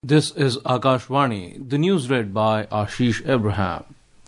This is Akashvani, the news read by Ashish Abraham.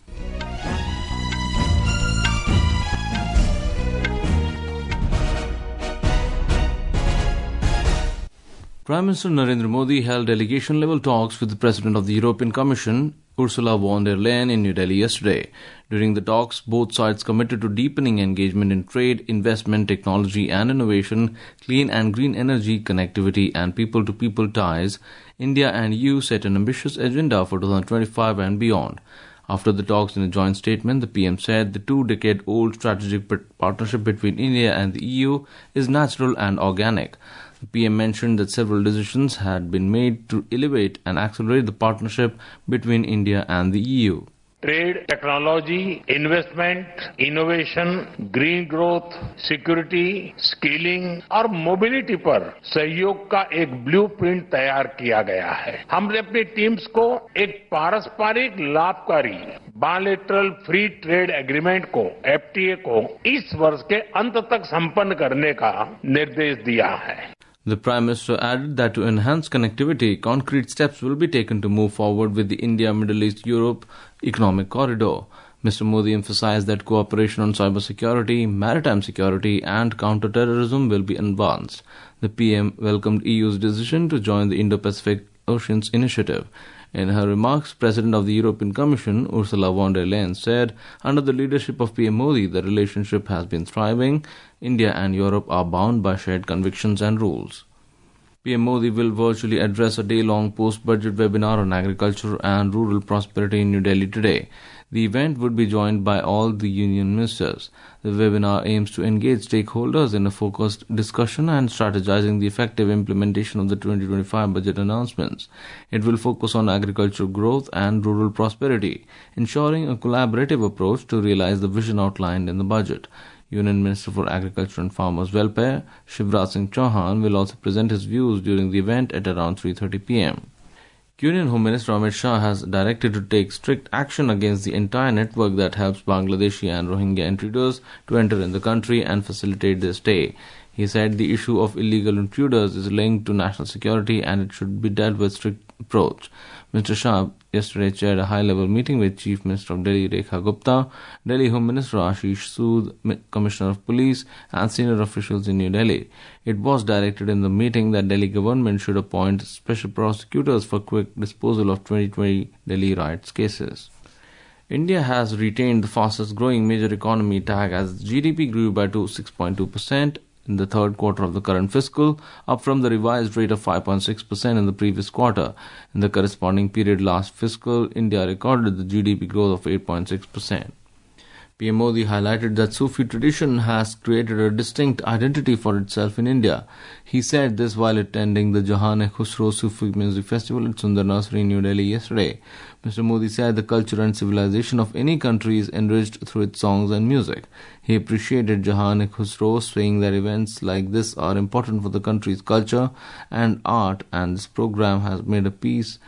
Prime Minister Narendra Modi held delegation-level talks with the President of the European Commission, Ursula von der Leyen, in New Delhi yesterday. During the talks, both sides committed to deepening engagement in trade, investment, technology and innovation, clean and green energy, connectivity and people-to-people ties. India and EU set an ambitious agenda for 2025 and beyond. After the talks, in a joint statement, the PM said the two-decade-old strategic partnership between India and the EU is natural and organic. The PM mentioned that several decisions had been made to elevate and accelerate the partnership between India and the EU. Trade, technology, investment, innovation, green growth, security, skilling और mobility पर सहयोग का एक blueprint तैयार किया गया है। हमने अपनी टीम्स को एक पारस्परिक लाभकारी बायलैटरल फ्री ट्रेड एग्रीमेंट को, एफटीए को, इस वर्ष के अंत तक संपन्न करने का निर्देश दिया है। The Prime Minister added that to enhance connectivity, concrete steps will be taken to move forward with the India-Middle East-Europe economic corridor. Mr. Modi emphasized that cooperation on cybersecurity, maritime security and counter-terrorism will be advanced. The PM welcomed EU's decision to join the Indo-Pacific Oceans Initiative. In her remarks, President of the European Commission, Ursula von der Leyen, said, under the leadership of PM Modi, the relationship has been thriving. India and Europe are bound by shared convictions and rules. PM Modi will virtually address a day-long post-budget webinar on agriculture and rural prosperity in New Delhi today. The event would be joined by all the union ministers. The webinar aims to engage stakeholders in a focused discussion and strategizing the effective implementation of the 2025 budget announcements. It will focus on agricultural growth and rural prosperity, ensuring a collaborative approach to realize the vision outlined in the budget. Union Minister for Agriculture and Farmers' Welfare, Shivraj Singh Chauhan, will also present his views during the event at around 3:30 p.m. Union Home Minister Amit Shah has directed to take strict action against the entire network that helps Bangladeshi and Rohingya intruders to enter in the country and facilitate their stay. He said the issue of illegal intruders is linked to national security and it should be dealt with strict approach. Mr. Shah yesterday chaired a high-level meeting with Chief Minister of Delhi Rekha Gupta, Delhi Home Minister Ashish Sood, Commissioner of Police and senior officials in New Delhi. It was directed in the meeting that Delhi government should appoint special prosecutors for quick disposal of 2020 Delhi riots cases. India has retained the fastest growing major economy tag as GDP grew by 6.2% in the third quarter of the current fiscal, up from the revised rate of 5.6% in the previous quarter. In the corresponding period last fiscal, India recorded the GDP growth of 8.6%. PM Modi highlighted that Sufi tradition has created a distinct identity for itself in India. He said this while attending the Jahan-e-Khusro Sufi Music Festival at Sundar Nursery in New Delhi yesterday. Mr. Modi said the culture and civilization of any country is enriched through its songs and music. He appreciated Jahan-e-Khusro, saying that events like this are important for the country's culture and art, and this program has made a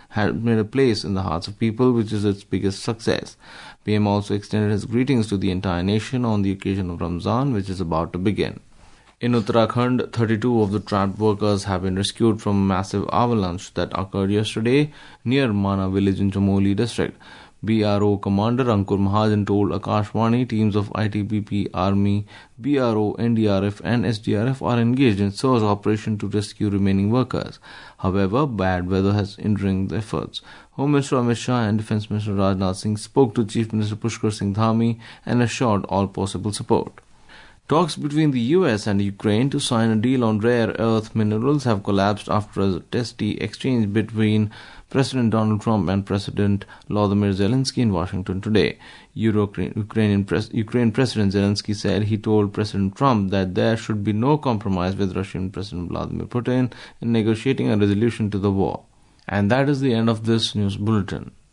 place in the hearts of people, which is its biggest success. PM also extended his greetings to the entire nation on the occasion of Ramzan, which is about to begin. In Uttarakhand, 32 of the trapped workers have been rescued from a massive avalanche that occurred yesterday near Mana village in Chamoli district. BRO Commander Ankur Mahajan told Akashvani teams of ITBP, Army, BRO, NDRF and SDRF are engaged in search operation to rescue remaining workers. However, bad weather has hindering the efforts. Home Minister Amit Shah and Defence Minister Rajnath Singh spoke to Chief Minister Pushkar Singh Dhami and assured all possible support. Talks between the US and Ukraine to sign a deal on rare earth minerals have collapsed after a testy exchange between President Donald Trump and President Volodymyr Zelensky in Washington today. Ukraine President Zelensky said he told President Trump that there should be no compromise with Russian President Vladimir Putin in negotiating a resolution to the war. And that is the end of this news bulletin.